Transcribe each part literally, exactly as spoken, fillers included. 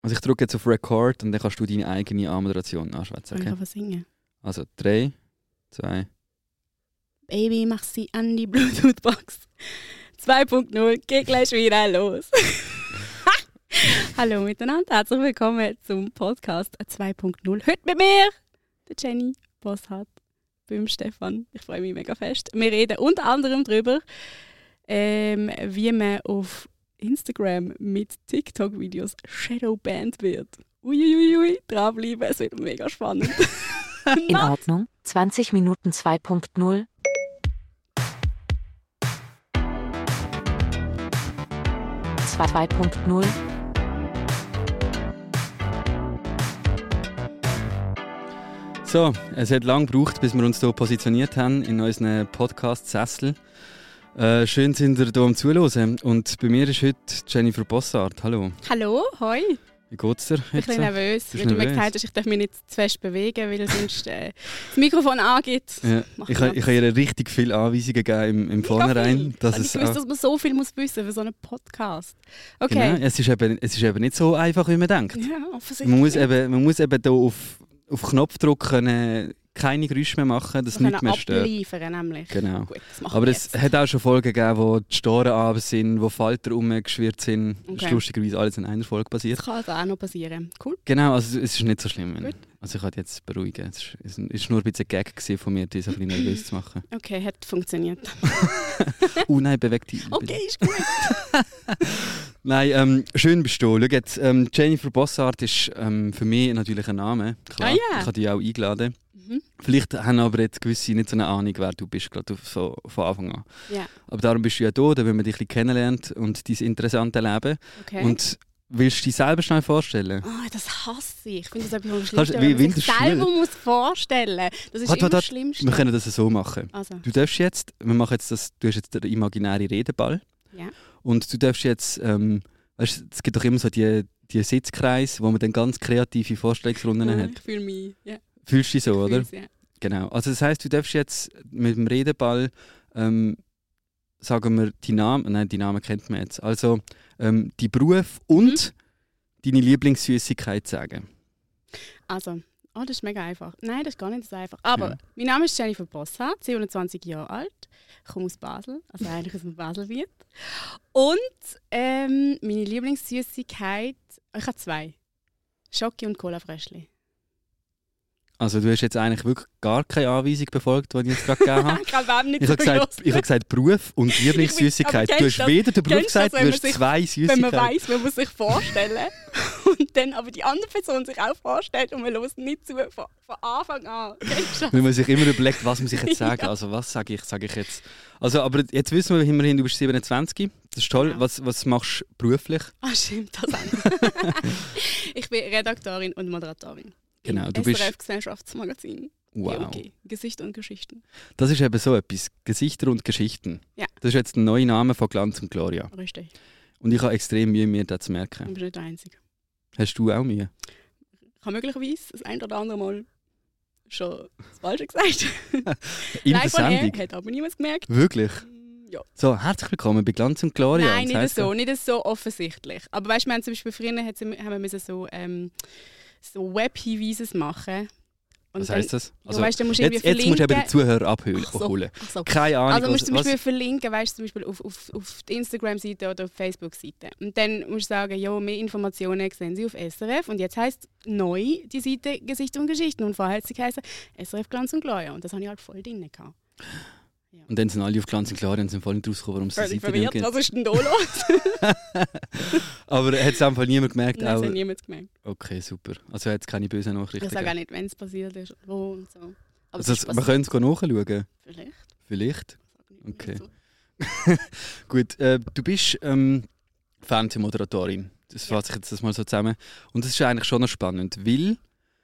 Also ich drücke jetzt auf Record und dann kannst du deine eigene Anmoderation anschwätzen. Okay. Okay? Ich kann singen. Also drei, zwei. Baby, mach sie an die Bluetooth-Box. zwei Punkt null, geht gleich wieder los. Hallo miteinander, herzlich willkommen zum Podcast zwei Punkt null. Heute mit mir, der Jenny Bosshardt, beim Stefan. Ich freue mich mega fest. Wir reden unter anderem darüber, ähm, wie man auf Instagram mit TikTok-Videos shadowbanned wird. Uiuiui, dranbleiben, es wird mega spannend. In Ordnung, zwanzig Minuten zwei Punkt null. zwei Punkt null. So, es hat lange gebraucht, bis wir uns hier positioniert haben in unseren Podcast-Sessel. Äh, schön sind ihr hier am Zuhören. Und bei mir ist heute Jennifer Bosshardt. Hallo. Hallo, hoi. Wie geht's dir? Ich bin ein bisschen nervös, Bist weil du mir nervös? gesagt hast, ich darf mich nicht zu fest bewegen, weil sonst äh, das Mikrofon angeht. Ja, Mach ich mal. habe ich ha ihr richtig viele Anweisungen gegeben im, im Vornherein. Dass Dass ich es, wusste, auch- dass man so viel muss wissen für so einen Podcast. Okay. genau, es, ist eben, es ist eben nicht so einfach, wie man denkt. Ja, offensichtlich. Man muss eben, man muss eben hier auf, auf Knopfdruck können, keine Geräusche mehr machen, dass wir nichts mehr können stört. abliefern, nämlich. Genau. Gut, das machen Aber wir es jetzt. hat auch schon Folgen gegeben, wo die Storen runter sind, wo Falter rumgeschwirrt sind. Das Okay. ist lustigerweise alles in einer Folge passiert. Das kann also auch noch passieren. Cool. Genau, also es ist nicht so schlimm. Gut. Also ich kann dich jetzt beruhigen. Es ist- es ist nur ein bisschen ein Gag gewesen von mir, dich so ein bisschen nervös zu machen. Okay, hat funktioniert. Oh nein, beweg dich. Okay, ist gut. Nein, ähm, schön bist du. Schau jetzt, ähm, Jennifer Bosshardt ist ähm, für mich natürlich ein Name. Klar, Ah, ja. ich habe dich auch eingeladen. Mhm. Vielleicht haben aber jetzt gewisse nicht so eine Ahnung, wer du bist, gerade so von Anfang an. Ja, Aber darum bist du ja da, damit man dich ein bisschen kennenlernt und dein interessante Leben. okay. Und willst du dich selber schnell vorstellen? Ah, das hasse ich. Ich finde das etwas am Kannst- schlimmsten, wie- wenn wie man in sich der Schule. selber muss vorstellen. Das ist Warte, immer warte, das Schlimmste. Wir können das so machen. Also, Du darfst jetzt, wir machen jetzt das, du hast jetzt den imaginären Redeball. ja. Und du darfst jetzt, ähm, weißt, es gibt doch immer so die, die Sitzkreise, wo man dann ganz kreative Vorstellungsrunden Ja, hat. ich fühle mich. Ja, Fühlst du dich so, ich oder? fühl's, ja. Genau. Also das heisst, du darfst jetzt mit dem Redeball, ähm, sagen wir, die Namen, nein, die Namen kennt man jetzt. Also ähm, die Beruf und deine Lieblingssüßigkeit sagen. Also, oh, das ist mega einfach. Nein, das ist gar nicht so einfach. Aber Ja. mein Name ist Jennifer Bosshardt, siebenundzwanzig Jahre alt. Ich komme aus Basel, also eigentlich aus dem Baselbiet. Und ähm, meine Lieblingssüßigkeit, ich habe zwei. Schoki und Cola-Fröschli. Also du hast jetzt eigentlich wirklich gar keine Anweisung befolgt, die ich jetzt gerade gegeben habe. Ich habe nicht Ich habe gesagt, ich habe gesagt Beruf und Lieblingssüßigkeit. aber Du kennst hast du weder den Beruf kennst du gesagt, das, du wenn hast man sich- zwei wenn man Süßigkeiten. weiss, man muss sich vorstellen und dann aber die andere Person sich auch vorstellt und man hört nicht zu von, von Anfang an. Kennst du das? Weil man sich immer überlegt, was muss ich jetzt sagen. Ja. Also was sage ich, sage ich jetzt. Also, aber jetzt wissen wir immerhin, du bist siebenundzwanzig. Das ist toll. Ja. Was, was machst du beruflich? Ah, stimmt, das auch. Ich bin Redaktorin und Moderatorin. Genau, im du bist- S R F-Gesellschaftsmagazin. Wow. G O G. Gesicht und Geschichten. Das ist eben so etwas. Gesichter und Geschichten. Ja. Das ist jetzt der neue Name von Glanz und Gloria. Richtig. Und ich habe extrem Mühe, mir das zu Du merken. bist nicht der Einzige. Hast du auch Mühe? Ich habe möglicherweise das ein oder andere Mal schon das Falsche gesagt. In der Live on air, Sendung? hat aber niemand gemerkt. Wirklich? Mm, Ja. So, herzlich willkommen bei Glanz und Gloria. Nein, Und nicht das heisst so, nicht so offensichtlich. Aber weißt du, wir haben zum Beispiel früher hat sie- haben wir müssen so, ähm, so Webhinweise machen. Und Was heisst das? Also, weißt, du, musst jetzt, irgendwie jetzt musst du eben verlinken. den Zuhörer abholen. Ach so. holen. Ach so. Keine Ahnung, Also musst du zum was, Beispiel was, verlinken, weißt du, zum Beispiel auf, auf, auf die Instagram-Seite oder auf die Facebook-Seite. Und dann musst du sagen, ja, mehr Informationen sehen Sie auf S R F. Und jetzt heisst neu die Seite Gesicht und Geschichten. Und vorher hat sie geheißen S R F Glanz und Gloria. Und das habe ich halt voll drin gehabt. Und dann sind alle auf Glanz und Gloria und sind voll nicht rausgekommen, warum es die Völlig Seite nicht verwirrt, gibt. was ist denn da los? Aber hat es einfach niemand gemerkt? Nein, das auch? hat niemand gemerkt. Okay, super. Also hat es keine bösen Nachrichten Ich sage auch gegeben. nicht, wenn es passiert ist oder wo und so. Aber Also, es ist das- wir können es nachschauen. Vielleicht. Vielleicht. Sag nicht Okay. dazu. Gut, äh, du bist ähm, Fernsehmoderatorin. Das Ja. fasse ich jetzt das mal so zusammen. Und das ist eigentlich schon noch spannend, weil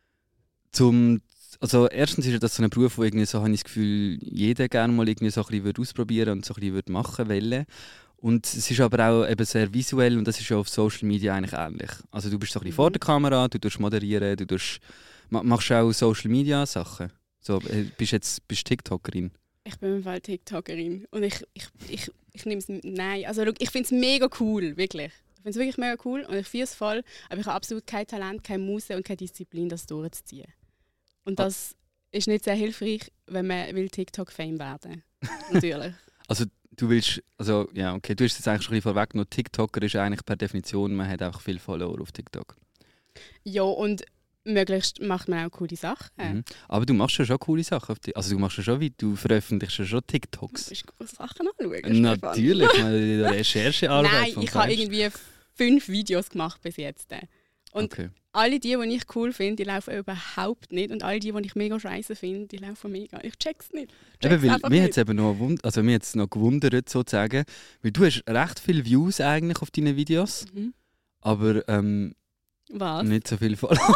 zum, also erstens ist ja das so ein Beruf, wo irgendwie so, habe ich das Gefühl, jeder gerne mal irgendwie so ein bisschen würde ausprobieren und so ein bisschen würde machen wollen. Und es ist aber auch eben sehr visuell und das ist ja auf Social Media eigentlich ähnlich. Also du bist so ein bisschen vor der Kamera, du tust moderieren, du tust, ma- machst auch Social Media Sachen. So, äh, bist jetzt bist TikTokerin. Ich bin im Fall TikTokerin und ich, ich, ich, ich nehme es. Nein, also schau, ich finde es mega cool, wirklich. Ich finde es wirklich mega cool und ich fühle es voll, aber ich habe absolut kein Talent, keine Muse und keine Disziplin, das durchzuziehen. Und das ah. ist nicht sehr hilfreich, wenn man will TikTok-Fame werden natürlich. Also du willst, also ja okay, du hast es jetzt eigentlich schon ein bisschen vorweggenommen, TikToker ist eigentlich per Definition, man hat einfach viele Follower auf TikTok. Ja, und möglichst macht man auch coole Sachen. Mhm. Aber du machst ja schon coole Sachen. Auf die, also du machst ja schon, wie du veröffentlichst ja schon TikToks. Du musst Sachen anschauen. Natürlich, die Recherchearbeit. Nein, ich habe irgendwie fünf Videos gemacht bis jetzt. Und okay. alle die, die ich cool finde, die laufen überhaupt nicht. Und alle die, die ich mega scheiße finde, die laufen mega. Ich check's nicht. Ich check's eben, weil mir hat es eben noch, gewund- also mir hat's noch gewundert, sozusagen, weil du hast recht viele Views eigentlich auf deinen Videos, mhm. aber ähm, was? Nicht so viele Follower.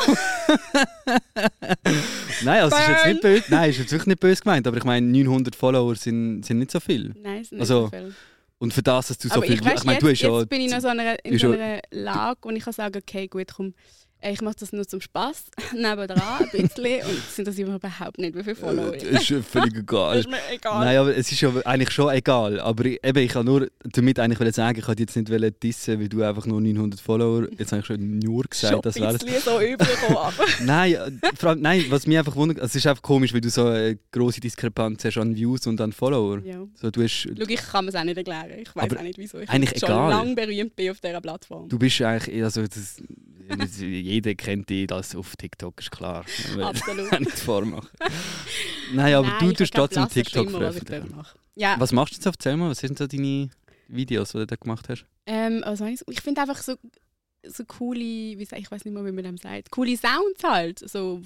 Nein, also ist jetzt nicht böse. Nein, ist jetzt wirklich nicht böse gemeint. Aber ich meine, neunhundert Follower sind, sind nicht so viel. Nein, sind nicht also, so viel. Und für das, dass du so aber viel... Ich, weiss, ich meine, jetzt, du hast jetzt ja, bin ich noch so einer, in so einer Lage, wo ich kann sagen, okay, gut, komm, ich mache das nur zum Spass, nebendran ein bisschen und sind das überhaupt nicht, wie viele Follower ich Das ist völlig egal. Das ist mir egal. Nein, aber es ist ja eigentlich schon egal. Aber ich, eben, ich kann nur damit eigentlich wollen sagen, ich wollte jetzt nicht wollen dissen, weil du einfach nur neunhundert Follower, jetzt habe ich schon nur gesagt, schon das wäre es. So übergekommen. Nein, vor allem, nein, was mich einfach wundert, also es ist einfach komisch, weil du so eine grosse Diskrepanz hast an Views und an Follower. Ja. So, du hast, Schau, ich kann es auch nicht erklären. Ich weiß auch nicht, wieso. Ich eigentlich schon egal. lange berühmt bin auf dieser Plattform. Du bist eigentlich, also das, jeder kennt dich das auf TikTok, ist klar. Absolut. Kann ich vormachen. Nein, aber Nein, du ich tust glaub, trotzdem lass es TikTok schlimmer, was ich veröffentlichen. dort mache. Ja. Was machst du jetzt auf Zelma? Was sind so deine Videos, die du da gemacht hast? Ähm, also ich ich finde einfach so, so coole, wie sag, ich weiß nicht mehr, wie man dem sagt, coole Sounds halt. So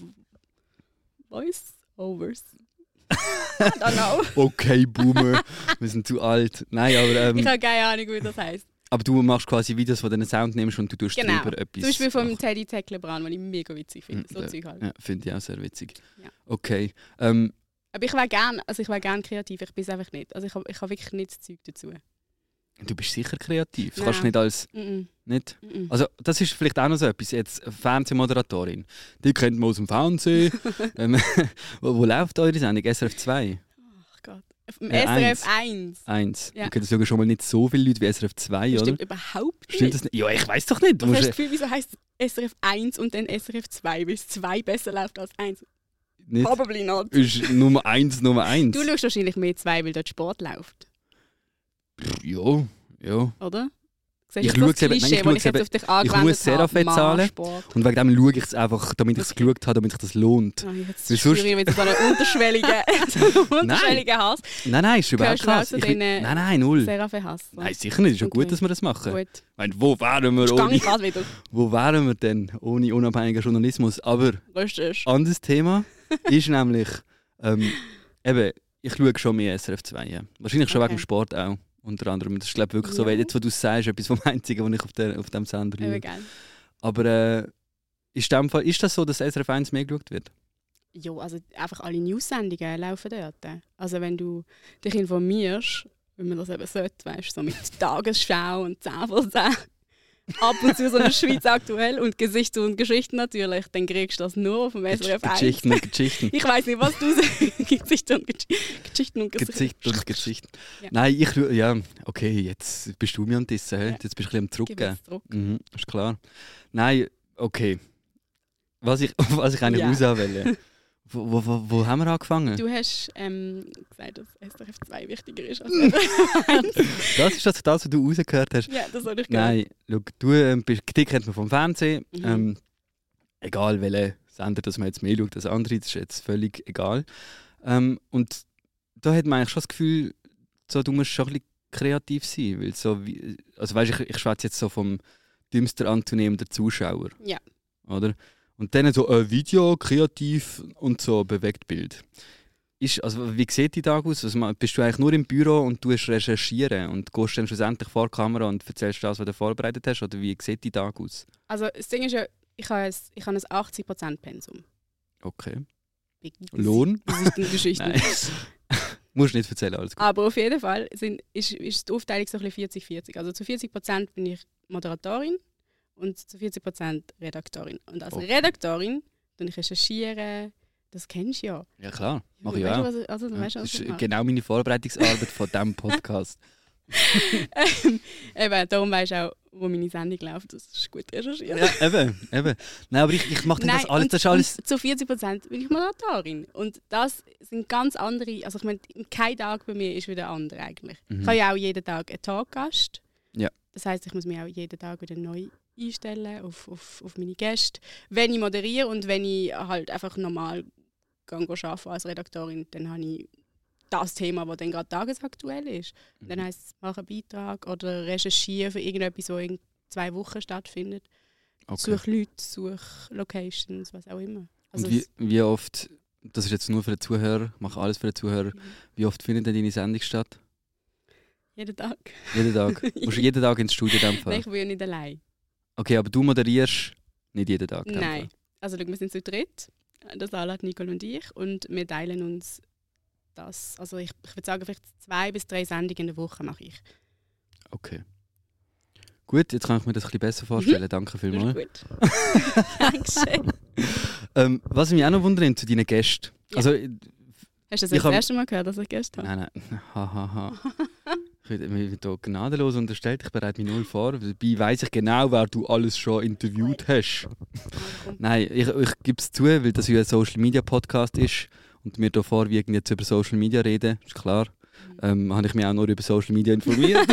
Voice-Overs. I don't know. Okay, Boomer, wir sind zu alt. Nein, aber... Ähm, ich habe keine Ahnung, wie das heisst. Aber du machst quasi Videos, wo du den Sound nimmst und du tust genau. drüber etwas. Zum Beispiel vom machen. Teddy Tecklebrand, den ich mega witzig finde. So ja, Zeug halt. Ja, finde ich auch sehr witzig. Ja. Okay. Ähm, Aber ich wäre gerne also ich wär gern kreativ, ich bin es einfach nicht. Also ich habe ich hab wirklich nicht das Zeug dazu. du bist sicher kreativ. Du Nein. kannst nicht als... Mm-mm. Nicht? Mm-mm. Also das ist vielleicht auch noch so etwas. Jetzt Fernsehmoderatorin. Die kennt man aus dem Fernsehen. ähm, wo, wo läuft eure Sendung? S R F zwei? Ach Gott. Im Ja, S R F eins. Eins. Ja. Okay, das sagen schon mal nicht so viele Leute wie S R F zwei, Das oder? stimmt überhaupt nicht. Stimmt das nicht? Ja, ich weiß doch nicht. Du Was musst hast du das Gefühl, wieso heisst S R F eins und dann S R F zwei? Weil es zwei besser läuft als eins. nicht. Probably not. Ist Nummer eins, Nummer eins. Du schaust wahrscheinlich mehr zwei, weil dort Sport läuft. Ja, ja. Oder? Ich Siehst du schaue das es eben- Klischee, nein, das ich ich schaue jetzt es auf dich Ich angewendet muss sehr habe? auf zahlen. Mann-Sport. Und wegen dem schaue ich es einfach, damit ich es Okay. geschaut habe, damit sich das lohnt. Ah, jetzt Weil spüre sonst- ich wieder so einen unterschwelligen, so einen unterschwelligen Hass. Nein, nein, ist überhaupt Gehörst du auch krass. zu Ich, den, nein, äh, nein, null. Seraphim-Hass. Nein, sicher nicht. Ist schon Okay. gut, dass wir das machen. Gut. Ich meine, wo wären wir Jetzt gehe ohne, ich gerade wieder. wo wären wir denn ohne unabhängigen Journalismus? Aber Richtig. anderes Thema ist nämlich, ähm, eben, ich schaue schon mehr S R F zwei. Ja. Wahrscheinlich schon Okay. wegen dem Sport auch. Unter anderem. Das ist glaube wirklich so, Ja. weil jetzt, wo du es sagst, etwas vom Einzigen, was ich auf, der, auf dem Sender Eben schaue. geil. Aber äh, ist, dem Fall, ist das so, dass S R F eins mehr geschaut wird? Ja, also einfach alle News-Sendungen laufen dort. Also wenn du dich informierst, wenn man das eben sollte, weißt, so mit Tagesschau und zehn vor zehn, ab und zu so eine Schweiz aktuell und Gesichter und Geschichten natürlich, dann kriegst du das nur auf dem S R F eins. Geschichten und Geschichten. Ich weiß nicht, was du sagst. Gesichter und Gesch Geschichten und Gesichter. Gesicht und Geschichten. Ja. Nein, ich schaue- ja, okay, jetzt bist du mir an Dissen, hä? Ja. Jetzt bist du ein bisschen am Gib Zurückgeben. jetzt Druck. Mhm, ist klar. Nein, okay. Was ich, was ich eigentlich Ja. raus will. Wo, wo, wo, wo haben wir angefangen? Du hast ähm, gesagt, dass S R F zwei wichtiger ist als S R F eins. Das ist das, das, was du rausgehört hast. Ja, das habe ich gehört. Nein, schau, du ähm, bist, dich kennt man vom Fernsehen. Mhm. Ähm, egal welchen Sender dass man jetzt mehr schaut als andere, das ist jetzt völlig egal. Ähm, und da hat man eigentlich schon das Gefühl, so, du musst schon ein bisschen kreativ sein. Weil so wie, also weißt, ich, ich schwätze jetzt so vom dümmsten anzunehmenden Zuschauer. Ja. Oder? Und dann so ein Video, kreativ und so bewegt Bild. Ist, also, wie sieht die Tag aus? Also, bist du eigentlich nur im Büro und du recherchieren und gehst dann schlussendlich vor die Kamera und erzählst das, was du vorbereitet hast? Oder wie sieht die Tag aus? Also das Ding ist ja, ich habe ein, ich habe ein achtzig Prozent Pensum. Okay. Big- Lohn? Geschichten, Geschichten. Nein. Musst nicht erzählen, alles gut. Aber auf jeden Fall sind, ist, ist die Aufteilung so ein bisschen vierzig vierzig. Also zu vierzig Prozent bin ich Moderatorin und zu vierzig Prozent Redaktorin. Und als Okay. Redaktorin tue ich recherchieren. Das kennst du ja. Ja klar, mache ich Weißt du, auch. was- Also, Ja, weißt du, was das ich ist mache? genau meine Vorbereitungsarbeit von diesem Podcast. Ähm, Eben, darum weisst du auch, wo meine Sendung läuft. Das ist gut recherchiert. Ja, eben, eben. Nein, aber ich, ich mache dann Nein, das alles. und, Das ist alles. Und zu vierzig Prozent bin ich Moderatorin. Und das sind ganz andere. Also ich meine, kein Tag bei mir ist wieder anders eigentlich. Mhm. Ich habe ja auch jeden Tag einen Talkgast. Ja. Das heisst, ich muss mich auch jeden Tag wieder neu einstellen auf, auf, auf meine Gäste. Wenn ich moderiere und wenn ich halt einfach normal arbeite als Redaktorin, dann habe ich das Thema, das dann gerade tagesaktuell ist. Mhm. Dann heisst es, mache einen Beitrag oder recherchiere für irgendetwas, das in zwei Wochen stattfindet. Okay. Suche Leute, suche Locations, was auch immer. Also und wie, wie oft, das ist jetzt nur für den Zuhörer, ich mache alles für den Zuhörer, mhm. wie oft findet denn deine Sendung statt? Jeden Tag. Jeden Tag? Musst du jeden Tag ins Studio in dem Fall? Nein, ich will ja nicht allein. Okay, aber du moderierst nicht jeden Tag? Nein. Also wir sind zu dritt, das Salat, Nicole und ich, und wir teilen uns das. Also ich, ich würde sagen, vielleicht zwei bis drei Sendungen in der Woche mache ich. Okay. Gut, jetzt kann ich mir das ein bisschen besser vorstellen. Mhm. Danke vielmals. Gut. Dankeschön. ähm, was mich auch noch wundert, zu deinen Gästen. Ja. Also, hast du das das erste Mal gehört, dass ich Gäste habe? Nein, nein. Hahaha. Ha, ha. Ich werde mir hier gnadenlos unterstellt, ich bereite mich null vor. Dabei weiss ich genau, wer du alles schon interviewt hast. Nein, ich, ich gebe es zu, weil das ja ein Social Media Podcast ist und wir hier vorwiegend jetzt über Social Media reden, ist klar. Ähm, habe ich mich auch nur über Social Media informiert.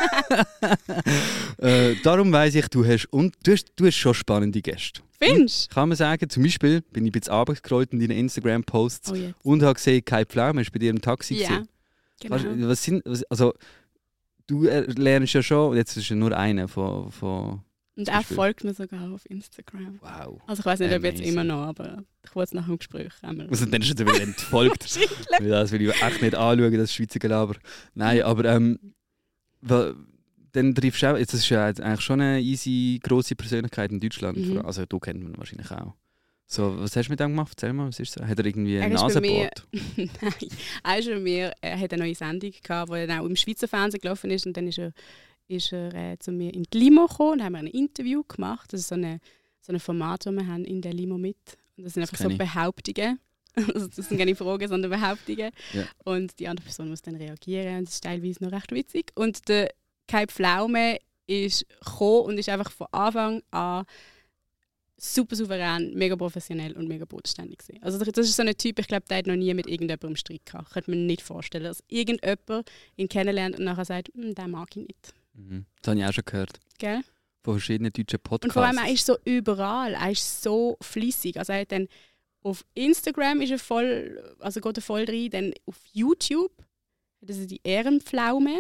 äh, darum weiss ich, du hast, und, du hast, du hast schon spannende Gäste. Findest du? Kann man sagen. Zum Beispiel bin ich ein bisschen abgescrollt in deinen Instagram-Posts oh, und habe gesehen, Kai Pflaume ist bei dir im Taxi. Ja, genau. Was, was sind, was, also, du lernst ja schon, jetzt ist ja nur einer von... von und er folgt mir sogar auf Instagram. Wow. Also ich weiß nicht, ob jetzt immer noch, aber ich wollte es nach dem Gespräch einmal. Also dann ist er wieder entfolgt. Das will ich echt nicht anschauen, das Schweizer Gelaber. Nein, aber ähm, weil, dann triffst du auch, jetzt ist ja eigentlich schon eine easy, grosse Persönlichkeit in Deutschland. Mhm. Also du kennst ihn wahrscheinlich auch. So, was hast du mit dem gemacht? Erzähl mal, was ist so? Hat er irgendwie ein Nasenbord? Nein, er ist bei mir, er hat eine neue Sendung gehabt, die dann auch im Schweizer Fernsehen gelaufen ist und dann ist er ist er äh, zu mir in die Limo gekommen und haben wir ein Interview gemacht. Das ist so, eine, so ein Format, das wir haben in der Limo mit. Und das sind einfach das so Behauptungen. Also das sind keine Fragen, sondern Behauptungen. Ja. Und die andere Person muss dann reagieren. Und das ist teilweise noch recht witzig. Und der Kai Pflaume ist gekommen und ist einfach von Anfang an super souverän, mega professionell und mega bodenständig gewesen. Also das ist so ein Typ, ich glaube, der hat noch nie mit irgendjemandem Streit gehabt. Ich könnte mir nicht vorstellen, dass irgendjemand ihn kennenlernt und nachher sagt, den mag ich nicht. Mhm. Das habe ich auch schon gehört. Gell? Von verschiedenen deutschen Podcasts. Und vor allem, er ist so überall, er ist so fleissig. Also er hat dann auf Instagram ist er voll, also geht er voll rein, dann auf YouTube, das ist die Ehrenpflaume.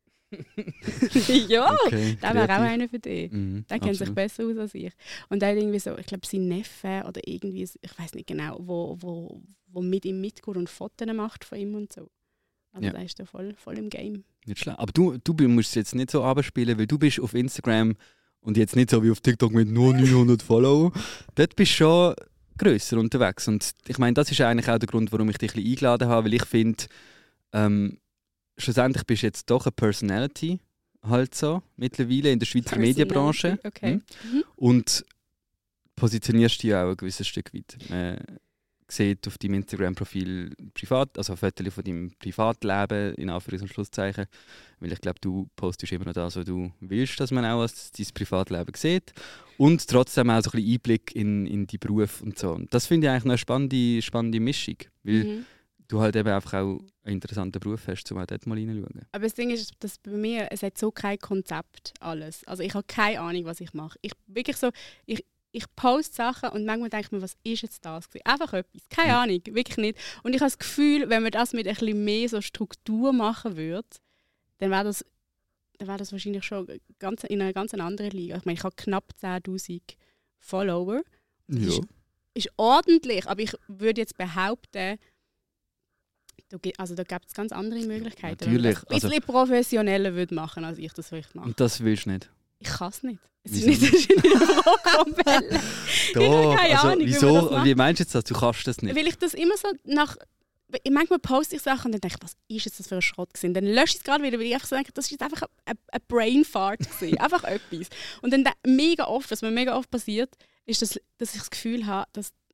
Ja, okay, der wäre auch einer für dich. Mhm, der kennt absolut. sich besser aus als ich. Und der hat irgendwie so, ich glaube, sein Neffe oder irgendwie, ich weiß nicht genau, wo, wo, wo mit ihm mitgeht und Fotos macht von ihm und so. Also ja. Da ist er voll, voll im Game. Nicht schlecht. Aber du, du musst es jetzt nicht so abspielen, weil du bist auf Instagram und jetzt nicht so wie auf TikTok mit nur neunhundert Follower. Dort bist du schon grösser unterwegs. Und ich meine, das ist eigentlich auch der Grund, warum ich dich ein bisschen eingeladen habe, weil ich finde, ähm, schlussendlich bist du jetzt doch eine Personality, halt so, mittlerweile in der Schweizer Medienbranche. Okay. Mhm. Und positionierst dich auch ein gewisses Stück weit. Äh, sieht auf deinem Instagram-Profil privat, also Fotos von deinem Privatleben, in Anführungs- und Schlusszeichen. Weil ich glaube, du postest immer noch das, was du willst, dass man auch dein Privatleben sieht. Und trotzdem auch so ein bisschen Einblick in, in deinen Beruf und so. Und das finde ich eigentlich eine spannende, spannende Mischung. Weil mhm. du halt eben einfach auch einen interessanten Beruf hast, um auch dort mal hineinschauen. Aber das Ding ist, dass bei mir, es hat so kein Konzept, alles. Also ich habe keine Ahnung, was ich mache. Ich wirklich so, ich, ich poste Sachen und manchmal denke ich mir, was ist jetzt das? Einfach etwas. Keine ja. Ahnung, wirklich nicht. Und ich habe das Gefühl, wenn man das mit ein bisschen mehr so Struktur machen würde, dann wäre das, dann wäre das wahrscheinlich schon ganz, in einer ganz anderen Liga. Ich meine, ich habe knapp zehntausend Follower. Ja. Ist, ist ordentlich, aber ich würde jetzt behaupten, also da gibt es ganz andere Möglichkeiten. Natürlich. Wenn man das ein bisschen also, professioneller würde machen, als ich das vielleicht mache. Und das willst du nicht? Ich kann es nicht. Es ist nicht, es ist nicht eine Frage. Ich habe keine also, Ahnung, wieso? wie man das macht. Wie meinst du jetzt das? Du kannst das nicht? Weil ich das immer so nach... Manchmal poste ich Sachen und dann denke ich, was ist jetzt das für ein Schrott gewesen? Dann lösche ich es gerade wieder, weil ich einfach so denke, das war jetzt einfach ein, ein Brain Fart gewesen. Einfach etwas. Und dann mega oft, was mir mega oft passiert, ist, dass, dass ich das Gefühl habe, dass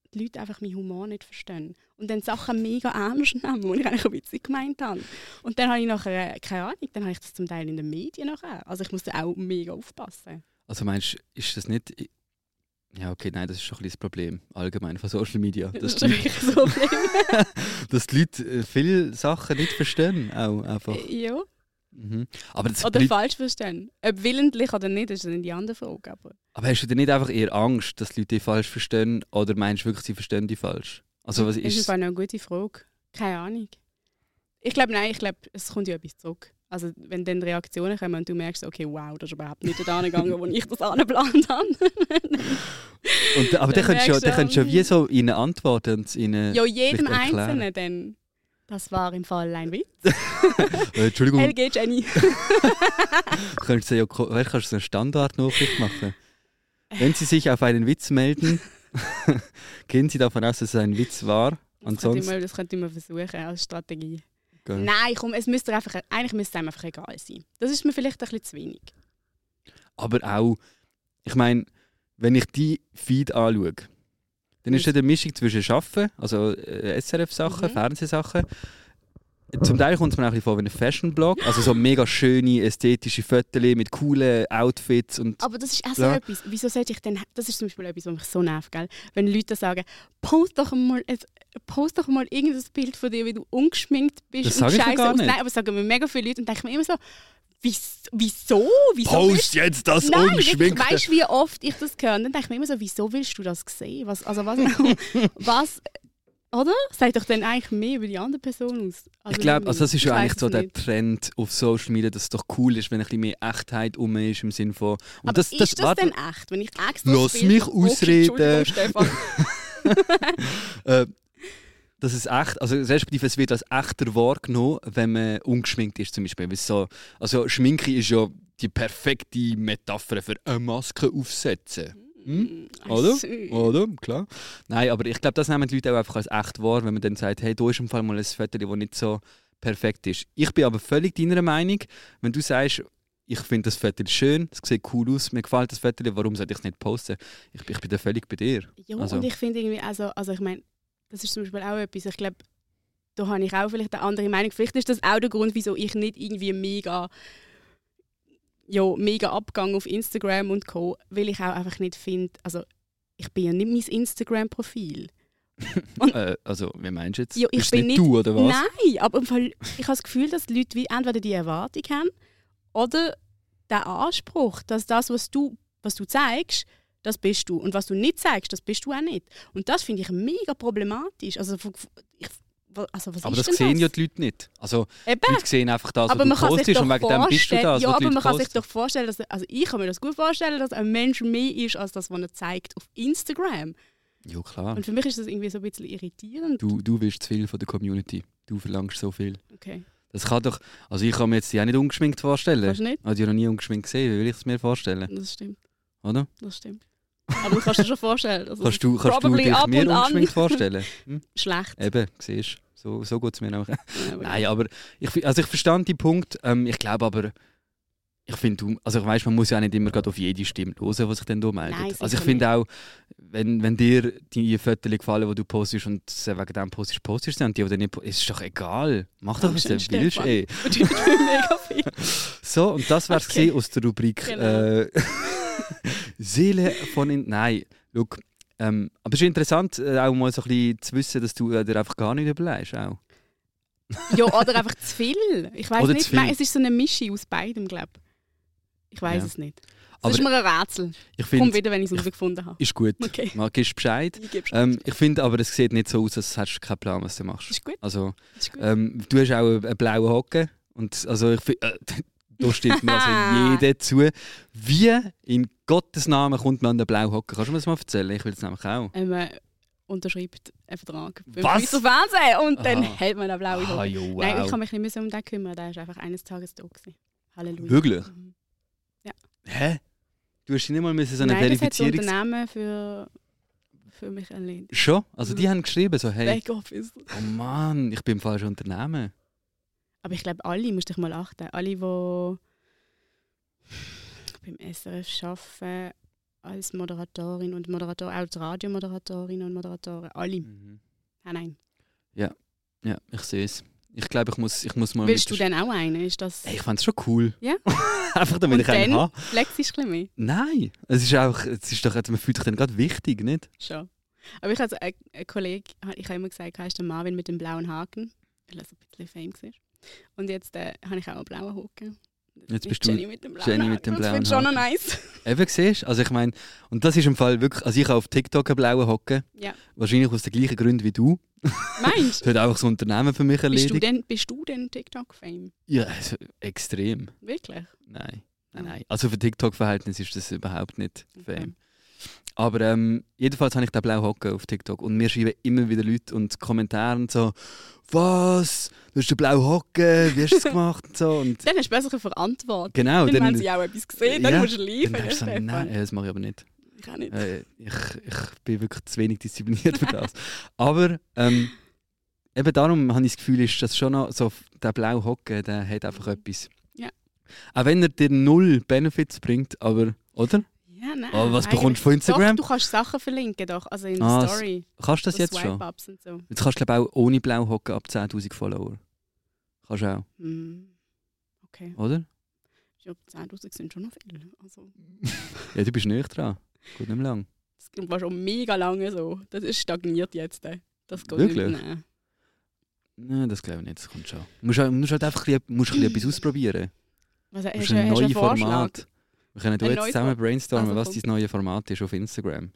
die Leute einfach meinen Humor nicht verstehen. Und dann Sachen mega ernst nehmen, die ich eigentlich ein bisschen gemeint habe. Und dann habe ich nachher, äh, keine Ahnung, dann habe ich das zum Teil in den Medien nachher. Also ich muss da auch mega aufpassen. Also meinst du, ist das nicht... Ja, okay, nein, das ist schon ein bisschen das Problem, allgemein von Social Media. Das Dass ist die, wirklich so ein Problem. dass die Leute äh, viele Sachen nicht verstehen, auch einfach. Ja. Mhm. Aber, das Oder Leute, falsch verstehen. Ob willentlich oder nicht, ist dann die andere Frage. Aber aber hast du denn nicht einfach eher Angst, dass die Leute dich falsch verstehen, oder meinst du wirklich, sie verstehen dich falsch? Also was das ist ist einfach eine gute Frage. Keine Ahnung. Ich glaube, nein, ich glaube, es kommt ja etwas zurück. Also wenn dann Reaktionen kommen und du merkst, okay, wow, das ist überhaupt nicht da gegangen, wo ich das angeplant habe. und, aber dann könntest du ja, dann könntest du ja wie ähm, so ihnen antworten und ihnen Ja, jedem vielleicht erklären. Einzelnen dann. Das war im Fall ein Witz. Äh, Entschuldigung, L G Jenny. könntest du ja, ko- weißt, kannst du so eine Standardnachricht machen? Wenn Sie sich auf einen Witz melden, gehen Sie davon aus, dass es ein Witz war. Das könnte, ich Ansonsten, mal, das könnte ich mal versuchen als Strategie. Geil. Nein, komm, es müsste einfach, eigentlich müsste es einem einfach egal sein. Das ist mir vielleicht ein bisschen zu wenig. aber auch, ich meine, wenn ich die Feed anschaue, dann ist es eine Mischung zwischen Arbeiten, also äh, S R F-Sachen, Mhm. Fernsehsachen. Zum Teil kommt es mir auch ein bisschen vor wie ein Fashion-Blog, also so mega schöne, ästhetische Fotos mit coolen Outfits. Und Aber das ist auch so Ja. etwas. Wieso sollte ich denn, das ist zum Beispiel etwas, was mich so nervt, gell? Wenn Leute sagen, post doch mal, ein- post doch mal irgendein Bild von dir, wie du ungeschminkt bist Das und sage ich ja scheiße gar aus. nicht. Nein, aber das sagen mir mega viele Leute und denke mir immer so, wieso? Wieso? wieso Post jetzt das Nein, wirklich, ungeschminkte! weißt du, wie oft ich das höre? Und dann denke ich mir immer so, wieso willst du das sehen? Was, also was, was, oder? Sagt doch dann eigentlich mehr über die andere Person aus. Ich glaube, also das ist ja ich eigentlich weiss so es der nicht. Trend auf Social Media, dass es doch cool ist, wenn ein bisschen mehr Echtheit um ist, im Sinne von... Und Aber das, ist das, das warte, denn echt? Wenn ich extra Lass das Bild- mich Okay, ausreden. Entschuldigung, Stefan. äh, dass es echt, also respektive es wird als echter wahrgenommen, wenn man ungeschminkt ist zum Beispiel. Weil es so, also Schminke ist ja die perfekte Metapher für eine Maske aufsetzen. Hm? Oder? Ach, Oder? Klar. Nein, aber ich glaube, das nehmen die Leute auch einfach als echt wahr, wenn man dann sagt, hey, da ist im Fall mal ein Foto, das nicht so perfekt ist. Ich bin aber völlig deiner Meinung, wenn du sagst, ich finde das Foto schön, es sieht cool aus, mir gefällt das Foto, warum sollte ich es nicht posten? Ich, ich bin da völlig bei dir. Ja, Also- und ich finde irgendwie, also, also ich meine, das ist zum Beispiel auch etwas, ich glaube, da habe ich auch vielleicht eine andere Meinung. Vielleicht ist das auch der Grund, wieso ich nicht irgendwie mega, ja, mega Abgang auf Instagram und Co., weil ich auch einfach nicht finde, also ich bin ja nicht mein Instagram-Profil. Äh, also, wie meinst du jetzt? Ja, ich Bist bin nicht nicht- du, oder was? Nein, aber im Fall, ich habe das Gefühl, dass die Leute wie entweder die Erwartung haben oder den Anspruch, dass das, was du, was du zeigst, das bist du. Und was du nicht zeigst, das bist du auch nicht. Und das finde ich mega problematisch. Also, ich, also was Aber ist das denn sehen das? ja die Leute nicht. Also, Eben. die Leute sehen einfach das, Aber was man du kann sich postest doch und wegen dem bist du vorstellen, das, ja, was die aber Leute man kann sich posten. doch vorstellen, dass, also ich kann mir das gut vorstellen, dass ein Mensch mehr ist, als das, was er zeigt auf Instagram. Ja, klar. Und für mich ist das irgendwie so ein bisschen irritierend. Du, du willst zu viel von der Community. Du verlangst so viel. Okay, Das kann doch... Also ich kann mir jetzt die auch nicht ungeschminkt vorstellen. kannst du nicht? Ich habe die noch nie ungeschminkt gesehen. Wie will ich es mir vorstellen? Das stimmt, Oder? das stimmt. Aber du kannst dir schon vorstellen. Also Kannst du, kannst du probably dich ab mir und an. ungeschminkt vorstellen? Hm? Schlecht. Eben, siehst du. So, so geht es mir auch. Ja, aber- Nein, aber ich, fi- also ich verstand den Punkt. Ähm, ich glaube aber, ich finde, du- also ich weiss, man muss ja auch nicht immer gerade auf jede Stimme hören, was sich dann da meldet. Nein, also ich sicher finde auch, wenn, wenn dir die Fotos gefallen, die du postest und äh, wegen dem postest, postest du und die, die nicht postest, ist doch egal. Mach doch, was du Dankeschön, willst, Stefan. ey. Bedeutet mir mega viel. So, und das wäre es Okay. aus der Rubrik Genau. äh, Seele von... In Nein, look. Ähm, aber es ist interessant, äh, auch mal so ein bisschen zu wissen, dass du äh, dir einfach gar nicht überlegst. Auch. Ja, oder einfach zu viel. Ich weiß Oder nicht. zu viel. Nein, es ist so eine Mischung aus beidem, glaube ich. Ich weiß Ja. es nicht. Das Aber ist mir ein Rätsel. ich Komm finde, wieder, wenn ich es herausgefunden habe. ist gut. Okay. Man gibst Bescheid. Ich gebe Ähm, ich finde aber, es sieht nicht so aus, als hättest du keinen Plan, was du machst. Das ist gut. Also, Das ist gut. ähm, du hast auch einen, einen blauen Hocken. Und also ich find, äh, da steht mir also jeder zu. Wie in Gottes Namen kommt man an den blauen Hocken? Kannst du mir das mal erzählen? Ich will es nämlich auch. Ähm, äh, unterschreibt einen Vertrag beim Was? Schweizer Fernsehen und dann Aha. hält man einen blauen Ah, Hocken. jo, wow. Nein, ich kann mich nicht mehr so um den kümmern. Der ist einfach eines Tages da gewesen. Halleluja. Wirklich? Mhm. Hä? Du hast nicht mal müssen so eine Nein, das hat das Verifizierungs... Unternehmen für, für mich erledigt. Schon? Also die haben geschrieben so, hey, Backoffice. oh Mann, ich bin im falschen Unternehmen. Aber ich glaube, alle, musst dich mal achten, alle, die beim S R F arbeiten, als Moderatorin und Moderator, auch als Radiomoderatorin und Moderatoren, alle. Mhm. Ah, nein. Ja, ich sehe es. Ich glaube, ich muss, ich muss mal... Willst du mit- denn auch einen? Ist das... Hey, ich fand es schon cool. Ja? Einfach damit und ich einen dann habe. flexst du ein bisschen mehr? Nein, es ist auch, es ist doch, man fühlt sich dann gerade wichtig, nicht? Schon. Aber ich hatte einen, einen Kollegen, ich habe immer gesagt, heißt der Marvin mit dem blauen Haken, weil er so ein bisschen Fame war. Und jetzt äh, habe ich auch einen blauen Haken. Jetzt bist du Jenny mit dem blauen Jenny Haken. mit dem Das blauen finde ich schon noch Haken. nice. Eben, siehst du? Also ich meine, und das ist im Fall wirklich, also ich habe auf TikTok einen blauen Hocken. Ja. Wahrscheinlich aus den gleichen Gründen wie du. Meinst Das hat einfach so ein Unternehmen für mich du? Bist du erledigt. denn, bist du denn TikTok-Fame? Ja, also, extrem. Wirklich? Nein. Nein, Oh. nein. Also für TikTok-Verhältnis ist das überhaupt nicht Okay. Fame. Aber ähm, jedenfalls habe ich den blauen Hocken auf TikTok und mir schreiben immer wieder Leute und Kommentare und so, was? Du hast den blauen Hocken, wie hast du das gemacht? Und so. Und Dann hast du besser verantwortet. genau, Dann, dann, wenn sie auch etwas gesehen, dann ja, musst du dann liefern, denkst du so, Stefan. nein, das mache ich aber nicht. Ich auch nicht. Äh, ich, ich bin wirklich zu wenig diszipliniert für das. Aber ähm, eben darum habe ich das Gefühl, ist das schon noch so, der blaue Hocken, der hat einfach etwas. Ja. Auch wenn er dir null Benefits bringt, aber, oder? Ja, nein. Aber was eigentlich- bekommst du von Instagram? Doch, du kannst Sachen verlinken, doch. Also in Ah, der s- Story. Kannst du das So jetzt schon? Swipe-Ups und so. Jetzt kannst du glaube auch ohne blau hocken ab zehntausend Follower. Kannst du auch, Hm. Okay. oder? Ja, zehntausend sind schon noch viele. Also, Ja, du bist nicht dran. Geht nicht mehr lang. das war schon mega lange so. Das ist stagniert jetzt. äh. Das geht Wirklich? nicht mehr. Nein, das glaube ich nicht. Das kommt schon. Du musst, halt- musst halt einfach ein bisschen, musst ein bisschen etwas ausprobieren. Was, Du hast, musst du- ein hast du einen neues Vorschlag? Format. Wir können Ein jetzt neues zusammen Form- brainstormen, Also was komm. dein neues Format ist auf Instagram.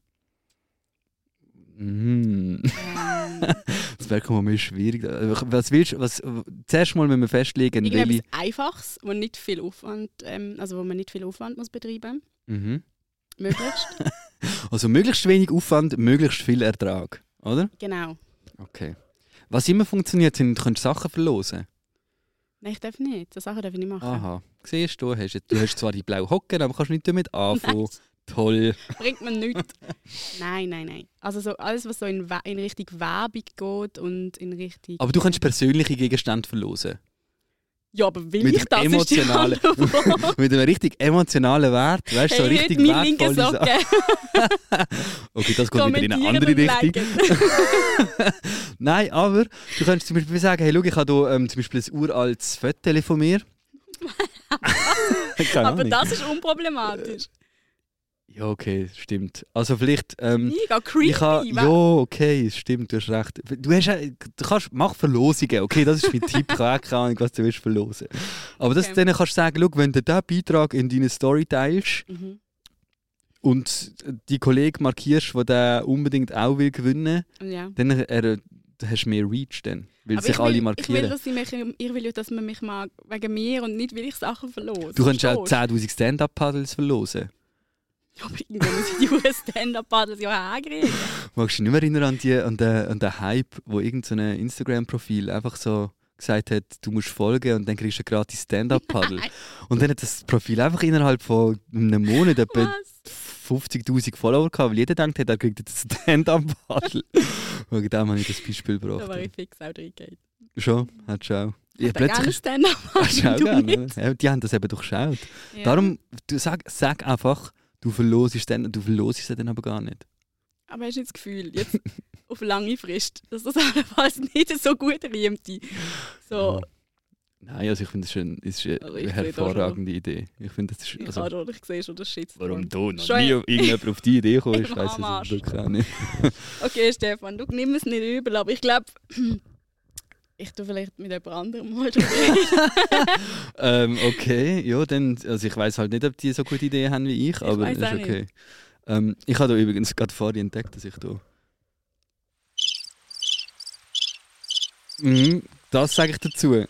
Mm. Ähm, Das wäre mal schwierig. Was willst du? Was, zuerst mal müssen wir festlegen, welche. irgendetwas Einfaches, wo nicht viel Aufwand, ähm, also wo man nicht viel Aufwand muss betreiben. Mhm. Möglichst. Also möglichst wenig Aufwand, möglichst viel Ertrag, oder? Genau. Okay. Was immer funktioniert, sind, du kannst Sachen verlosen. Nein, ich darf nicht. So Sachen darf ich nicht machen. Aha. Siehst du, hast, du hast zwar die blaue Hocken, aber kannst nicht damit anfangen. Nein. Toll. Bringt mir nichts. Nein, nein, nein. Also so alles, was so in, We- in Richtung Werbung geht und in Richtung... Aber du kannst persönliche Gegenstände verlosen. Ja, aber will Mit ich das? einem Ist die emotionalen, andere Frage. mit einem richtig emotionalen Wert. Weißt du, so Hey, richtig nicht mein linke wertvolle Sachen. Socke. Okay, das geht wieder in eine Kommentieren andere und Richtung. liken. Nein, aber du kannst zum Beispiel sagen, hey, schau, ich habe hier ähm, zum Beispiel ein uraltes Foto von mir. Keine Aber Ahnung. das ist unproblematisch. Ja, okay, stimmt. Also vielleicht... Ähm, Mega creepy. ich ha, wa- ja, okay, stimmt, du hast recht. Du, hast, ja- du kannst, mach Verlosungen, okay, das ist mein Tipp. Ich habe auch keine Ahnung, was du willst verlosen. Aber das, Okay. dann kannst du sagen, schau, wenn du diesen Beitrag in deine Story teilst Mhm. und die Kollegen markierst, der den unbedingt auch will gewinnen Ja. will, dann er, hast du mehr Reach, dann, weil Aber sich ich will, alle ich will, markieren. dass sie mich, ich will ja, dass man mich mag wegen mir und nicht, weil ich Sachen verlose. Du kannst auch Verstehst zehntausend Stand-Up-Paddles verlosen. Ja, aber irgendwann muss ich die Uhr Stand-Up-Paddles ja herkriegen. Magst du dich nicht mehr erinnern an, die, an, den, an den Hype, wo irgendein Instagram-Profil einfach so gesagt hat, du musst folgen und dann kriegst du ein gratis Stand-Up-Paddle. Und dann hat das Profil einfach innerhalb von einem Monat etwa Was? fünfzigtausend Follower gehabt, weil jeder denkt, er kriegt jetzt ein Stand-Up-Paddle. Wegen dem habe ich das Beispiel Da gebracht. war ich fix auch reingegangen. Schon? Hat schon auch. Ich Ja, hätte gerne plötzlich Stand-Up-Paddle. hast du auch du gerne. nicht. Ja, die haben das eben durchschaut. Ja. Darum, du sag, sag einfach, du verlosest dann, du verlosest es dann aber gar nicht. Aber hast du nicht das Gefühl, jetzt auf lange Frist, dass das allenfalls nicht so gut riemt? So, Nein, also ich finde, das ist eine, ist eine Also ich sehe hervorragende Idee. Ich finde, das ist... ich Also, habe schon, ich sehe schon, das Shit. warum du noch Schon- nie auf irgendjemand auf die Idee kommst, Im weiss ich Arsch. wirklich auch nicht. Okay, Stefan, du nimm es nicht übel, aber ich glaube, ich tue vielleicht mit jemand anderem mal drüber reden. ähm, okay, ja, dann... Also ich weiss halt nicht, ob die so gute Ideen haben wie ich, aber weiss ist auch nicht. okay. Ähm, ich habe da übrigens gerade vorhin entdeckt, dass ich da... Mhm, das sage ich dazu.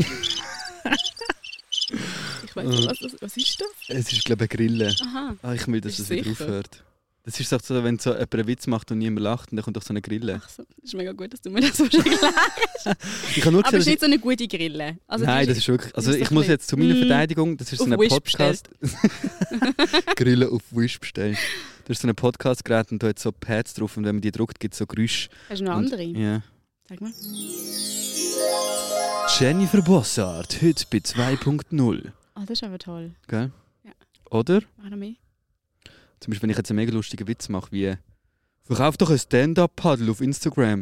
Ich weiß nicht, was, das, was ist das? Es ist, glaube ich, eine Grille. Aha. Ah, ich will, dass Bist das du wieder sicher? aufhört. Das ist doch so, wenn so jemand einen Witz macht und niemand lacht, und dann kommt doch so eine Grille. Ach so, das ist mega gut, dass du mir das so schon erklärst. Ich habe nur Aber es gesehen, ist nicht so eine gute Grille. Also nein, die das ist wirklich. Also ist so ich ein muss bisschen- jetzt zu meiner Mm, Verteidigung, das ist so auf ein Wish Podcast. Grille auf Wish bestellen. Das ist so ein Podcast-Gerät und da hat so Pads drauf und wenn man die drückt, gibt es so Geräusche. Hast du noch Und- andere? Ja. Sag mal. Jennifer Bossart, heute bei zwei Punkt null. Ah, das ist aber toll. Gell? Ja. Oder? Mach noch mehr. Zum Beispiel, wenn ich jetzt einen mega lustigen Witz mache, wie «Verkauf doch ein Stand-Up-Paddle auf Instagram».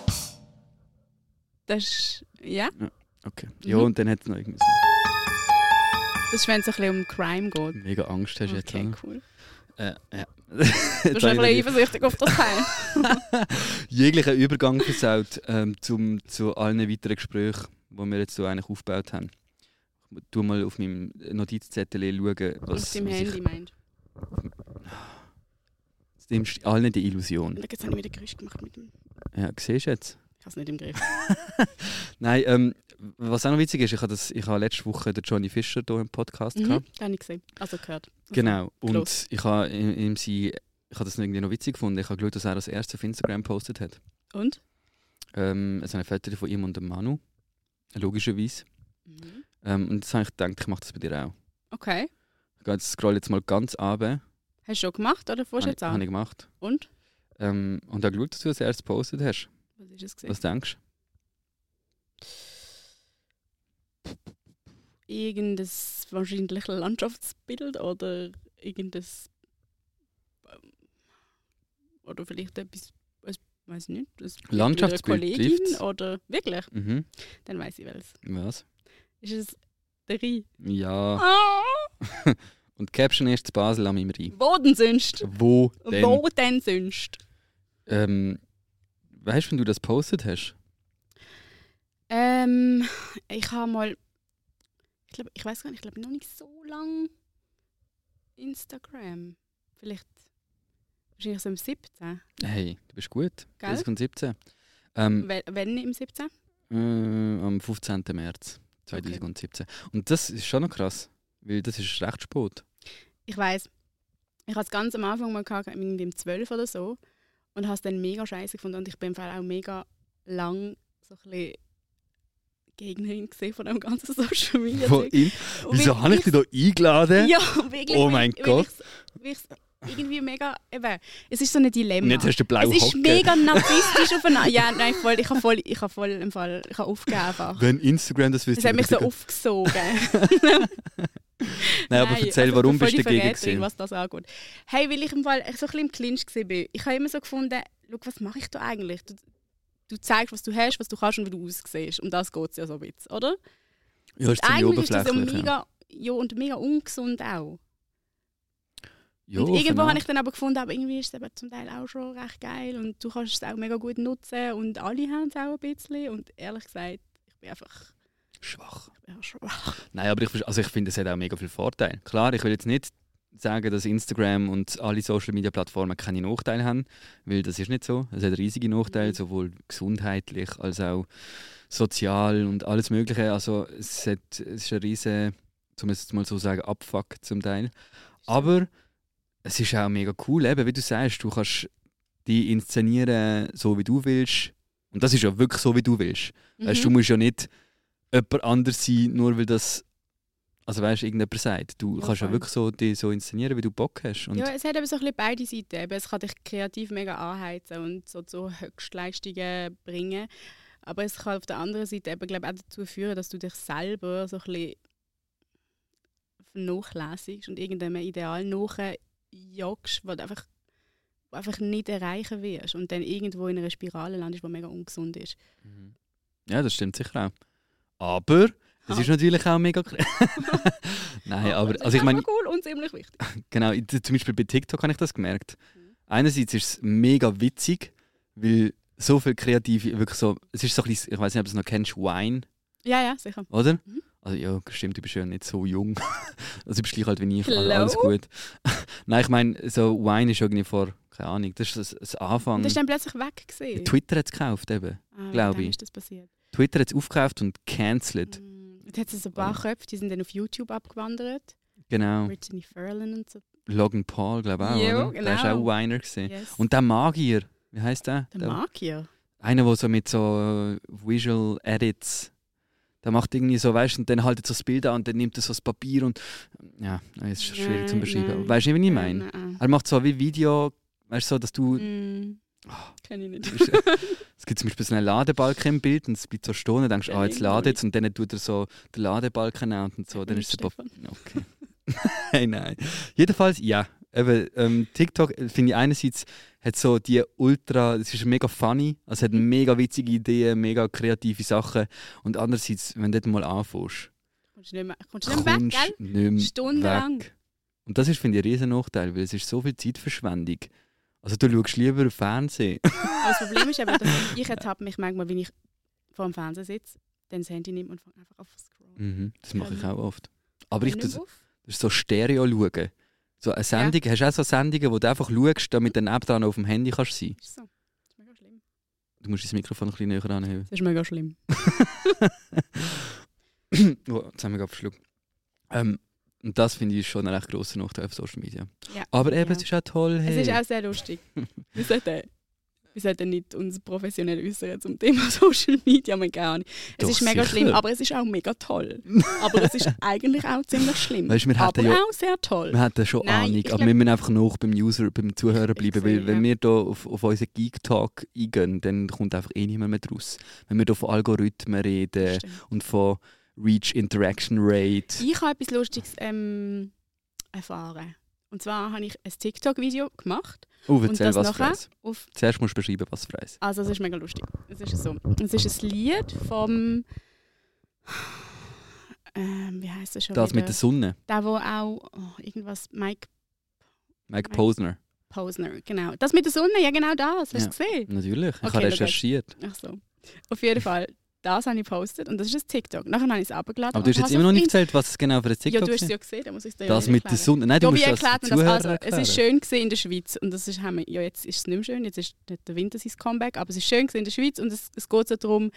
Das ist, ja. Ja, okay. Ja, Mhm. und dann hat es noch irgendwie so Das ist, wenn es ein bisschen um Crime geht. mega Angst hast jetzt. Okay, Oder? cool. Äh, ja. Du bist ein bisschen eifersüchtig auf das Teil. Jeglichen Übergang versaut ähm, zum, zu allen weiteren Gesprächen, die wir jetzt so eigentlich aufgebaut haben. Ich tu mal auf meinem Notizzettel schauen, was, Auf deinem was Handy, meinst ich... Dem ist allen die Illusion. du? Jetzt habe ich wieder Geräusch gemacht mit dem... Ja, siehst du jetzt? Ich habe es nicht im Griff. Nein, ähm, was auch noch witzig ist, ich habe, das, ich habe letzte Woche den Johnny Fischer hier im Podcast Mhm, gehabt. das habe ich gesehen. Also gehört. Also, Genau. Und Los. ich habe ihm, ihm sie, ich habe das irgendwie noch witzig gefunden. Ich habe geschaut, dass er das erste auf Instagram gepostet hat. Und? Ähm, es sind Fotos von ihm und dem Manu. Logischerweise. Mhm. Ähm, und jetzt habe ich gedacht, ich mache das bei dir auch. Okay. Ich gehe jetzt- scroll jetzt mal ganz runter. Hast du schon gemacht oder fährst du Habe jetzt ich, habe an? ich gemacht. Und? Ähm, und habe geschaut, dass du das erste gepostet hast. Was ist es gesehen? Was denkst Irgendein wahrscheinlich Landschaftsbild oder irgendein... ähm, Oder vielleicht etwas... Ich weiß nicht. ein Bild Landschaftsbild einer Kollegin trifft's. oder... Wirklich? du? Mhm. Dann weiß ich welches. Was? Ist es der Rhein? Ja. Ah! Und die Caption ist zu Basel am im Rhein. Wo denn sonst? Wo denn? Wo denn sonst? Ähm, weißt du, wenn du das postet hast? Ähm, ich habe mal... Ich glaube, ich weiß gar nicht, ich glaube noch nicht so lang Instagram. Vielleicht wahrscheinlich so im siebzehn. Hey, du bist gut. Gell? zwanzig siebzehn. Ähm, Wel- Wenn im siebzehn? äh, am fünfzehnten März zwanzig siebzehn. Und das ist schon noch krass, weil das ist recht spät. Ich weiß. Ich hatte es ganz am Anfang mal gehabt, irgendwie im zwölf oder so. Und habe es dann mega scheiße gefunden. Und ich bin im Fall auch mega lang so ein bisschen Gegnerin gesehen von dem ganzen Social Media. Von ihm? Und Wieso weil habe ich dich da eingeladen? Ja, wirklich. Oh weil- mein weil Gott. ich's- weil ich's irgendwie mega. Eben, es ist so ein Dilemma. Und jetzt hast du den blauen es ist Hocken. mega narzisstisch aufeinander. Ja, nein, voll, ich habe voll, ich habe voll im Fall, ich habe aufgegeben einfach. Wenn Instagram das Es wüsste. hat mich so würde ich- aufgesogen. Nein, aber erzähl, also warum voll bist du die dagegen Verräterin, gewesen? was das angeht. Hey, weil ich im Fall so ein bisschen im Clinch war. Ich habe immer so gefunden, schau, was mache ich da eigentlich? Du, du zeigst, was du hast, was du kannst und wie du aussiehst. Um das geht es ja so ein bisschen, oder? Ja, ist ziemlich Eigentlich ist das so oberflächlich. ja. mega, ja, und mega ungesund auch. Ja, und irgendwo genau. habe ich dann aber gefunden, aber irgendwie ist es eben zum Teil auch schon recht geil und du kannst es auch mega gut nutzen und alle haben es auch ein bisschen. Und ehrlich gesagt, ich bin einfach, Schwach. ich bin einfach schwach. Nein, aber ich, verste- also ich finde, es hat auch mega viel Vorteile. Klar, ich will jetzt nicht sagen, dass Instagram und alle Social Media Plattformen keine Nachteile haben, weil das ist nicht so. Es hat riesige Nachteile, Mhm. sowohl gesundheitlich als auch sozial und alles Mögliche. Also es, hat, es ist ein riesen, um es jetzt mal so sagen, Abfuck zum Teil. Aber es ist auch mega cool, eben, wie du sagst, du kannst die inszenieren, so wie du willst. Und das ist ja wirklich so, wie du willst. Weißt, du Mhm. musst ja nicht jemand anders sein, nur weil das, also weißt, irgendjemand sagt. Du Ja, kannst ja voll. wirklich so, die so inszenieren, wie du Bock hast. Und Ja, es hat eben so ein bisschen beide Seiten. Eben, es kann dich kreativ mega anheizen und so zu Höchstleistungen bringen. Aber es kann auf der anderen Seite eben, glaube ich, auch dazu führen, dass du dich selber so ein bisschen vernachlässigst und irgendeinem Ideal nachjagst, was du einfach, wo einfach nicht erreichen wirst. Und dann irgendwo in einer Spirale landest, die mega ungesund ist. Mhm. Ja, das stimmt sicher auch. Aber es Ah. ist natürlich auch mega. kr- Nein, aber Das also ich ist meine, einfach cool und ziemlich wichtig. genau, i- zum Beispiel bei TikTok habe ich das gemerkt. Mhm. Einerseits ist es mega witzig, weil so viel Kreative, wirklich so, es ist so ein bisschen, ich weiß nicht, ob du es noch kennst, Wine, Ja, ja, sicher. oder? Mhm. Also ja, stimmt, du bist ja nicht so jung. Also du bist gleich alt wie ich, Hello? also alles gut. Nein, ich meine, so Wine ist irgendwie vor, keine Ahnung, das ist das, das Anfang. Und das ist dann plötzlich weg gewesen. Twitter hat es gekauft eben. Ah, glaub wann ich. ist das passiert? Twitter hat es aufgekauft und cancelled. Mm, Jetzt hat es ein paar Köpfe, die sind dann auf YouTube abgewandert. Genau. Brittany Ferlin und so. Logan Paul, glaube ich auch, Jo, oder? Der war genau. auch Winer. Gewesen. Yes. Und der Magier, wie heisst der? Der Magier. Einer, der so mit so äh, Visual Edits, der macht irgendwie so, weißt du, und dann haltet so das Bild an und dann nimmt er so das Papier und ja, es ist schwierig zu Nein, beschreiben. nein. Weißt du, wie ich Nein, meine? nein. Er macht so wie Video, weißt du, so, dass du. Mm. Ah. Kenn ich nicht. Es gibt zum Beispiel so einen Ladebalken im Bild und es bleibt so stehen und denkst, ah, jetzt Ja, ladet es und dann tut er so den Ladebalken an und so. Dann ist es so. Stefan. Okay. Nein, nein. Jedenfalls, ja. Eben, ähm, TikTok finde ich einerseits hat so die ultra, es ist mega funny, also hat mega witzige Ideen, mega kreative Sachen und andererseits, wenn du dort mal anfängst, Kommst du nicht mehr, kommst du nicht mehr weg, kommst gell? nicht mehr Stundenlang. weg. Und das ist, finde ich, ein riesen Nachteil, weil es ist so viel Zeitverschwendung. Also du schaust lieber Fernsehen. Aber das Problem ist eben, dass ich ertappe mich manchmal, wenn ich vor dem Fernseher sitze, dann das Handy nehme und fange einfach auf zu scrollen. Mhm, das mache ich Ähm, auch oft. Aber ich, Hör das, nicht auf. das ist so Stereo schauen. So eine Sendung, hast du auch so Sendungen, wo du einfach schaust, damit du dann auf dem Handy kannst sein? Ist so. Das ist mega schlimm. Du musst das Mikrofon ein bisschen näher anheben. Das ist mega schlimm. Oh, jetzt haben wir gerade verschluckt. Ähm, und das finde ich schon ein recht grosser Nachteil auf Social Media. Ja. Aber eben, Ja. es ist auch toll. Hey. Es ist auch sehr lustig. Wir sollten, wir sollten nicht uns professionell äußern zum Thema Social Media. Man gar nicht. Es Doch, ist mega sicher. schlimm, aber es ist auch mega toll. Aber es ist eigentlich auch ziemlich schlimm. Weißt, wir aber hätten ja- auch sehr toll. Wir hatten schon Nein, Ahnung, ich aber glaub- wir müssen einfach noch beim User, beim Zuhörer bleiben. Weil sehe, wenn ja. wir hier auf, auf unseren Geek-Talk eingehen, dann kommt einfach eh niemand mehr draus. Wenn wir hier von Algorithmen reden Stimmt. und von Reach Interaction Rate. Ich habe etwas Lustiges ähm, erfahren. Und zwar habe ich ein TikTok-Video gemacht. Oh, Und erzähl das was nachher Freies. auf Zuerst musst du beschreiben, was Freies. Also es ist mega lustig. Es ist so. Es ist ein Lied vom ähm, wie heißt es schon Das wieder? mit der Sonne. Der, wo auch oh, irgendwas Mike Mike Mike- Posner. Posner, genau. Das mit der Sonne, ja genau das. Hast du Ja. es gesehen? Natürlich. Ich Okay, habe schau recherchiert. Ach so. Auf jeden Fall. Das habe ich gepostet und das ist ein TikTok. Nachher habe ich es abgeladen. Aber du hast und jetzt habe immer noch auf nicht Inst- erzählt, was es genau für ein Ja, TikTok du hast es ist. ja gesehen, da muss ich es dir Das ja mit der erklären. Sonne. Nein, du Ja, musst wie das erklärt den man das? Zuhörern Also, es ist erklären. schön gewesen in der Schweiz und das ist, haben wir, ja, jetzt ist es nicht mehr schön, jetzt ist nicht der Winter sein Comeback, aber es ist schön gewesen in der Schweiz und es, es geht so darum,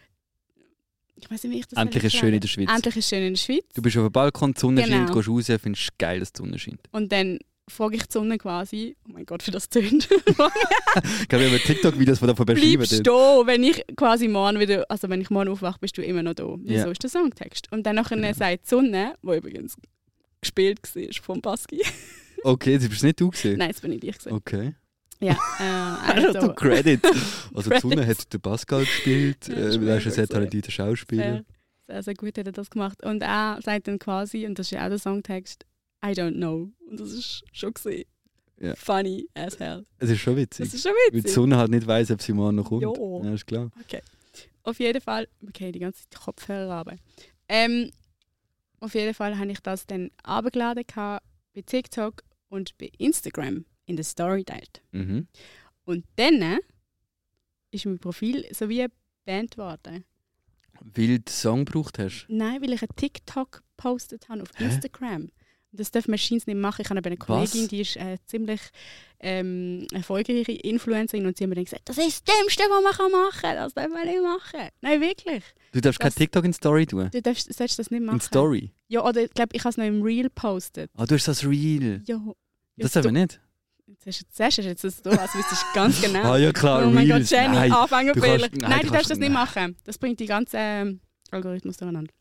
ich weiß nicht, wie ich das Endlich soll ist es schön in erklären. der Schweiz. Endlich ist es schön in der Schweiz. Du bist auf dem Balkon, die Sonne Genau. scheint, gehst raus, findest es geil, dass die Sonne scheint. Und dann frage ich die Sonne quasi, oh mein Gott, wie das tönt. Ich glaube, wir haben TikTok-Videos, die davon beschreiben. Bleibst du, wenn ich quasi morgen wieder, also wenn ich morgen aufwache, bist du immer noch da. Wieso Ja. ist der Songtext? Und dann nachher Genau. sagt die Sonne, wo übrigens gespielt war vom Baski. Okay, das bist nicht du gesehen. Nein, das bin nicht ich gewesen. Okay. Ja, äh, Also, also, Credit. Also die Sonne Credits. hat den Pascal gespielt. Ja, äh, ist er ist ein mega sehr gesehen. talentierter Schauspieler. sehr, sehr, sehr gut hat er das gemacht. Und er sagt dann quasi, und das ist ja auch der Songtext, I don't know. Und das ist schon gesehen. Ja. Funny as hell. Es ist schon witzig. Das ist schon Weil die witzig. Sonne halt nicht weiss, ob sie morgen noch kommt. Jo. Ja, ist klar. Auf jeden Fall, okay, die ganze Zeit Kopfhörer runter. Ähm, auf jeden Fall habe ich das dann abgeladen gehabt bei TikTok und bei Instagram in der Story teilt. Mhm. Und dann ist mein Profil so wie eine Band geworden. Weil du den Song gebraucht hast. Nein, weil ich einen TikTok gepostet habe auf Hä? Instagram. Und das dürfen Machines nicht machen. Ich habe aber eine Was? Kollegin, die ist äh, ziemlich ähm, erfolgreiche Influencerin und sie hat mir dann gesagt, das ist das Dümmste, was man machen kann. Das darf man nicht machen. Nein, wirklich. Du darfst Das- kein TikTok in Story tun. Du darfst, sollst das nicht machen. In Story. Ja, oder ich glaube, ich habe es noch im Reel gepostet. Ah, du hast das Real. Ja. Das ja, darf man nicht. Jetzt hast du sagst du jetzt das so, als wüsstest du ganz genau. Ah ja klar, oh mein Reels. Gott, Jenny, Nein. Anfängerfehler. Du kannst- nein, Nein, du du darfst kannst- das nicht nein. machen. Das bringt die ganze ähm, Algorithmus durcheinander.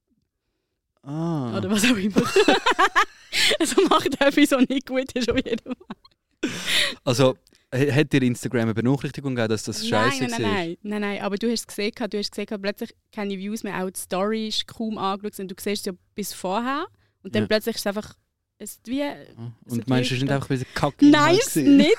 Ah. Oder was auch immer. Also macht etwas, was nicht gut ist, auf jeden Fall. Also, h- hat dir Instagram eine Benachrichtigung gegeben, dass das scheiße nein, nein, war? nein, nein, nein, aber du hast es gesehen, du hast gesehen, plötzlich keine Views mehr, auch die Story ist kaum angeschaut und du siehst es ja bis vorher und dann Ja. plötzlich ist es einfach, es ist wie... Ah. So Und meinst du, es ist nicht drückt. einfach ein Kacke? Nein, es nicht!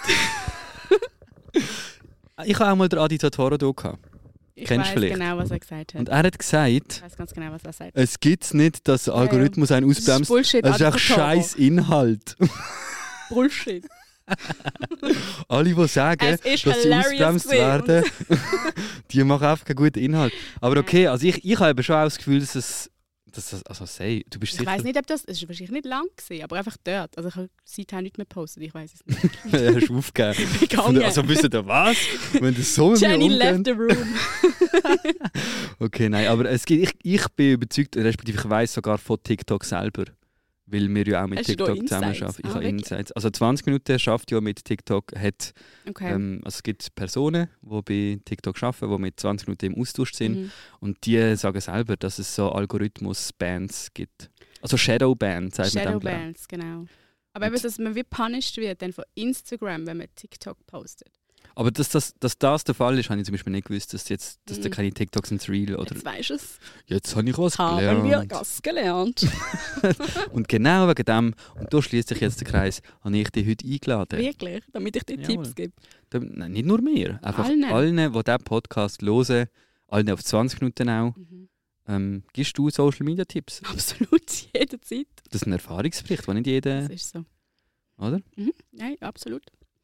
Ich habe auch mal den Adi Totoro da gehabt. Ich Kennst weiß du vielleicht? genau, was er gesagt hat. Und er hat Ich gesagt, weiß ganz genau, was er sagt. es gibt es nicht, dass der Algorithmus einen Das ist ausbremst. Bullshit, Es ist Adi echt Totoro. scheiß Inhalt. Bullshit. Alle, die sagen, Es ist dass sie hilarious ausbremst gewesen. werden, die machen einfach keinen guten Inhalt. Aber okay, also ich, ich habe eben schon auch das Gefühl, dass es... Dass das, also sei, du bist Ich sicher... weiß nicht, ob das... Es war wahrscheinlich nicht lang, gewesen, aber einfach dort. Also ich habe seither nicht mehr gepostet, ich weiß es nicht. Ja, hast du aufgegeben. Ich bin gegangen. Also wisst ihr was? Wenn das so mit mir Jenny left umgeht... the room. Okay, nein, aber es gibt, ich, ich bin überzeugt, respektive ich weiss sogar von TikTok selber, weil wir ja auch mit Hast du da TikTok Insights? zusammenarbeiten. Ich Ah, habe wirklich? Insights. Also zwanzig Minuten schafft ja mit TikTok, hat, Okay. ähm, also es gibt Personen, die bei TikTok arbeiten, die mit zwanzig Minuten im Austausch sind Mhm. und die sagen selber, dass es so Algorithmus-Bands gibt. Also Shadow-Bands, sagt man dann. glaub ich. Shadowbands, genau. Aber Und- eben, dass man wie punished wird dann von Instagram, wenn man TikTok postet. Aber dass das, dass das der Fall ist, habe ich zum Beispiel nicht gewusst, dass, jetzt, dass Mhm. da keine TikToks ins Reel oder Jetzt weisst du es. jetzt habe ich was Haben gelernt. wir das gelernt. Und genau wegen dem, und da schließt sich jetzt der Kreis, habe ich dich heute eingeladen. Wirklich, damit ich dir Jawohl. Tipps gebe. Da, nein, nicht nur mir, einfach Allen. allen, die diesen Podcast hören, allen auf zwanzig Minuten auch, Mhm. ähm, gibst du Social Media Tipps. Absolut, jederzeit. Das ist ein Erfahrungsbericht, den nicht jeder, Das ist so. oder? Mhm. Nein, absolut.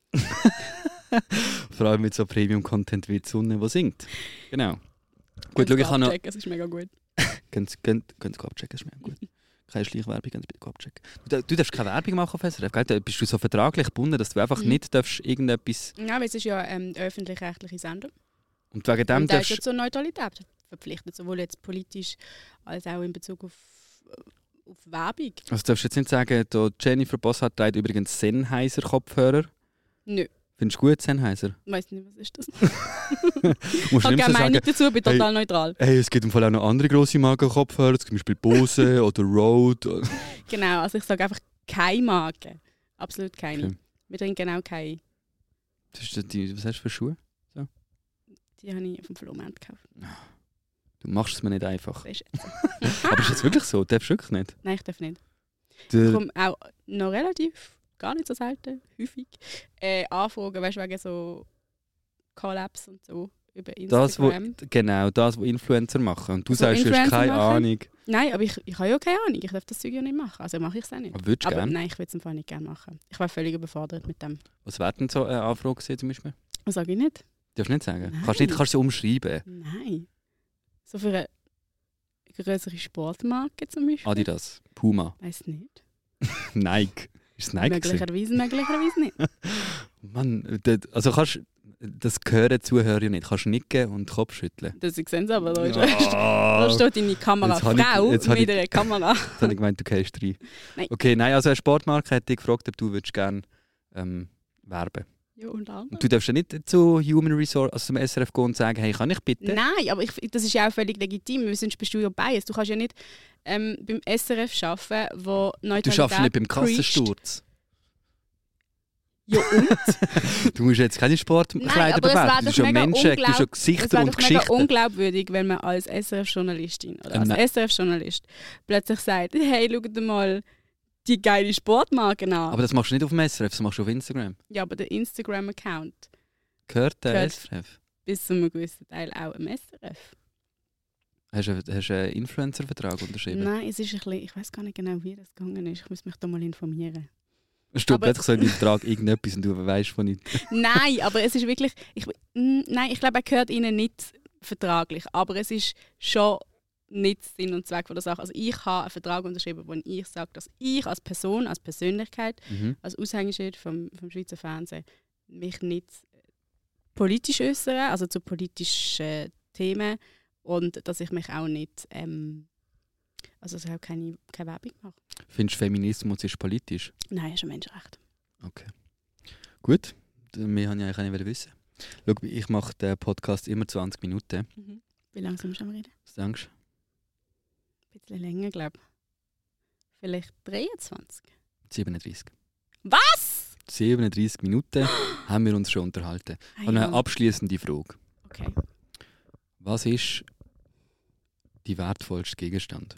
Vor allem mit so Premium-Content wie die Sonne, die singt. Genau. Gut, schau, ich habe noch... Abchecken, es ist mega gut. Könnt ihr abchecken, das ist mir gut. Keine Schleichwerbung, könnt ihr bitte abchecken. Du, du darfst keine Werbung machen auf S R F, gell? Da bist du so vertraglich gebunden, dass du einfach Mhm. nicht darfst irgendetwas... Ja, weil es ist ja ähm, öffentlich-rechtliche Sender. Und wegen dem Und da ist darfst ja zur Neutralität verpflichtet, sowohl jetzt politisch als auch in Bezug auf, auf Werbung. Also darfst du jetzt nicht sagen, da Jennifer Bosshardt trägt übrigens Sennheiser-Kopfhörer. Nö, Findest du gut, Sennheiser? ich weiss nicht, was ist das. Musst Ich du habe nicht keine so Meinung sagen, dazu, bin total neutral. hey, es gibt im Fall auch noch andere grosse Marken-Kopfhörer, zum Beispiel Bose oder Rode. Genau, also ich sage einfach keine Marke. Absolut keine. Okay. Wir trinken auch keine. Das ist die, was hast du für Schuhe? Die habe ich auf dem Flohmarkt gekauft. Du machst es mir nicht einfach. Das ist jetzt so. Aber ist das wirklich so? Darfst du wirklich nicht? Nein, ich darf nicht. Ich Der, komme auch noch relativ, gar nicht so selten, häufig, äh, Anfragen, weißt du, wegen so Collabs und so über das, wo, Instagram. genau, das, was Influencer machen. Und du Also sagst, du hast Influencer keine machen? Ahnung. Nein, aber ich, ich habe ja keine Ahnung. Ich darf das Zeug ja nicht machen. Also mache ich es auch nicht. Aber würdest du Aber gerne? nein, ich würde es einfach nicht gerne machen. Ich war völlig überfordert mit dem. Was wäre denn so eine Anfrage gewesen, zum Beispiel? Was sage ich nicht? Darfst du nicht sagen? Nein. Kannst du nicht, kannst du sie umschreiben? Nein. So für eine größere Sportmarke zum Beispiel. Adidas, Puma, Weiß nicht. Nike. Ist es Nike gewesen? Möglicherweise, möglicherweise nicht. Mann, das, also kannst das hören die Zuhörer ja nicht. Kannst nicken und den Kopf schütteln. Das sehen sie aber. Da, ist, da Ah, steht deine Kamera. Jetzt habe ich- Frau jetzt habe mit ich- einer Kamera. Jetzt habe ich gemeint, du gehst rein. Nein. Okay, nein, also eine Sportmarke hätte ich gefragt, ob du würdest gerne ähm, werben. Ja, und andere. Und du darfst ja nicht zu Human Resource, also zum S R F gehen und sagen, hey, kann ich bitte? Nein, aber ich, das ist ja auch völlig legitim, weil sonst bist du ja biased. Du kannst ja nicht ähm, beim S R F arbeiten, wo Neutralität Du schaffst nicht beim preacht. Kassensturz. Ja und? Du musst jetzt keine Nein, Sportkleider aber es wäre bewerten. Du doch bist ja mega Menschen, du bist ja unglaub- Es Gesichter wäre und doch mega Geschichten. unglaubwürdig, wenn man als S R F-Journalistin oder Äh, als nein. S R F-Journalist plötzlich sagt, hey, schau dir mal die geile Sportmarke an. Aber das machst du nicht auf dem S R F, das machst du auf Instagram. ja, aber der Instagram-Account Gehört der Gehört. S R F? bis zu einem gewissen Teil auch im S R F. Hast du, hast du einen Influencer-Vertrag unterschrieben? Nein, es ist ein bisschen, ich weiß gar nicht genau, wie das gegangen ist. Ich muss mich da mal informieren. Es steht Aber- plötzlich so in deinem Vertrag irgendetwas und du weißt von nichts. Nein, aber es ist wirklich. Ich, mm, nein, ich glaube, er gehört ihnen nicht vertraglich. Aber es ist schon nicht Sinn und Zweck von der Sache. Also ich habe einen Vertrag unterschrieben, wo ich sage, dass ich als Person, als Persönlichkeit, Mhm. als Aushängeschild vom, vom Schweizer Fernsehen mich nicht politisch äußere, also zu politischen Themen, und dass ich mich auch nicht, ähm, also dass ich auch keine, keine Werbung mache. Findest du, Feminismus ist politisch? Nein, ist ein Menschenrecht. Okay. Gut, wir haben ja eigentlich nicht wissen. Schau, ich mache den Podcast immer zwanzig Minuten. Mhm. Wie lange sind wir schon am Reden? Was denkst du? Ein bisschen länger, glaube ich. Vielleicht dreiundzwanzig. siebenunddreißig. Was? siebenunddreißig Minuten haben wir uns schon unterhalten. Ah, Und eine ja. abschließende Frage. Okay. Was ist die wertvollste Gegenstand?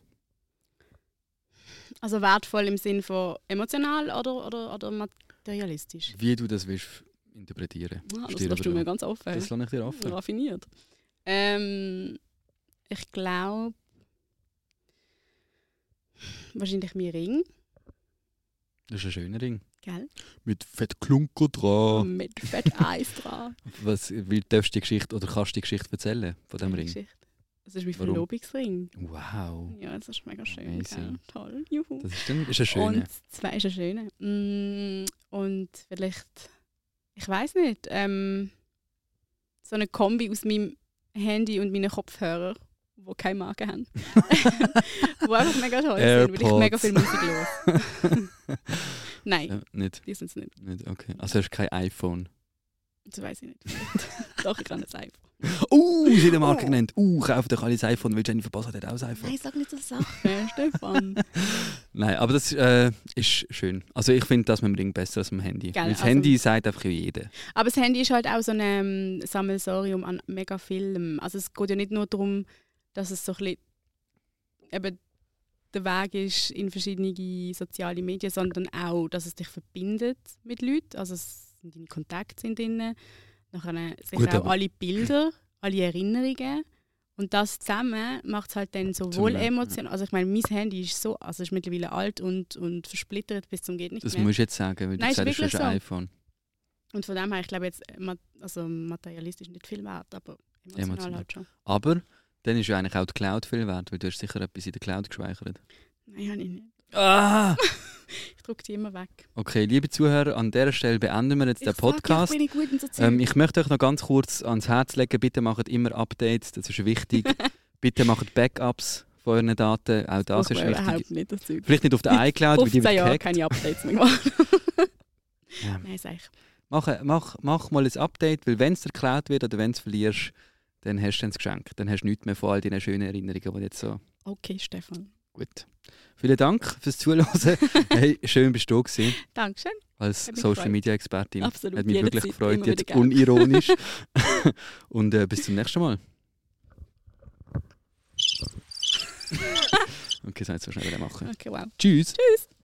Also wertvoll im Sinn von emotional oder, oder, oder materialistisch? Wie du das willst interpretieren. Ah, das Steht lässt du aber mir da. ganz offen. Das lasse ich dir offen. Raffiniert. Ähm, ich glaube, wahrscheinlich mein Ring, Das ist ein schöner Ring. gell? Mit fett Klunker dran. Mit fett Eis dran. Was, wie darfst du die Geschichte oder kannst du die Geschichte erzählen von dem Ring? Geschichte. Das ist mein Warum? Verlobungsring. Wow. Ja, das ist mega schön. Amazing. Gell? Toll. Juhu. Das ist, ein, ist ein schöner. Und zwei ist ein schöner. Mm, und vielleicht, ich weiß nicht, ähm, so eine Kombi aus meinem Handy und meinen Kopfhörern, die keine Marke haben. Die einfach mega toll sind, weil ich mega viel Musik höre. Nein, Ja, nicht, die sind es nicht. nicht, okay. Also hast du kein iPhone? Das weiß ich nicht. Doch, ich kann ein iPhone. Uh, sie hat eine Marke Oh. genannt. Uh, kauft euch alle ein iPhone, weil Jennifer Boss hat auch ein iPhone. Nein, sag nicht so Sachen, Stefan. Nein, aber das äh, ist schön. Also ich finde, das mit dem Ring besser als mit dem Handy. Gell, Weil das also- Handy sagt einfach jeder. Aber das Handy ist halt auch so ein ähm, Sammelsurium an mega Filmen. Also es geht ja nicht nur darum, dass es so ein bisschen eben der Weg ist in verschiedene soziale Medien, sondern auch, dass es dich verbindet mit Leuten. Also es sind deine Kontakte sind drin. Nachher sicher Gut, auch aber- alle Bilder, alle Erinnerungen. Und das zusammen macht es halt dann sowohl Zum- emotional. Also ich meine, mein Handy ist so, also ist mittlerweile alt und, und versplittert bis zum geht nicht Das mehr. musst du jetzt sagen, weil du Nein, ist gesagt hast, du hast wirklich ein so. iPhone. Und von dem her, ich glaube jetzt, ma- also materialistisch nicht viel wert, aber emotional, Emotional. halt schon. Aber dann ist ja eigentlich auch die Cloud viel wert, weil du hast sicher etwas in der Cloud gespeichert. Nein, habe ich nicht. Ah! Ich drücke die immer weg. Okay, liebe Zuhörer, an dieser Stelle beenden wir jetzt den Podcast. Ich, sag, ich bin nicht gut in so Zeug. Ähm, ich möchte euch noch ganz kurz ans Herz legen, bitte macht immer Updates, das ist wichtig. Bitte macht Backups von euren Daten, auch das Braucht ist man wichtig. überhaupt nicht, das Zeug. Vielleicht nicht auf der iCloud, weil die fünfzehn wird Jahre gehackt. keine Updates mehr gemacht. Ja. Nein, sag ich. Mach, mach, mach mal ein Update, weil wenn es dir geklaut wird oder wenn du es verlierst, dann hast du dann das Geschenk. Dann hast du nichts mehr von all deinen schönen Erinnerungen, die jetzt so... Okay, Stefan. Gut. Vielen Dank fürs Zuhören. Hey, schön bist du gewesen, Dankeschön. als Hat mich Social gefreut. Media Expertin. Absolut, Hat mich wirklich jederzeit, gefreut, immer jetzt wieder gerne. unironisch. Und äh, bis zum nächsten Mal. Okay, das soll ich so schnell machen. Okay, wow. Tschüss. Tschüss.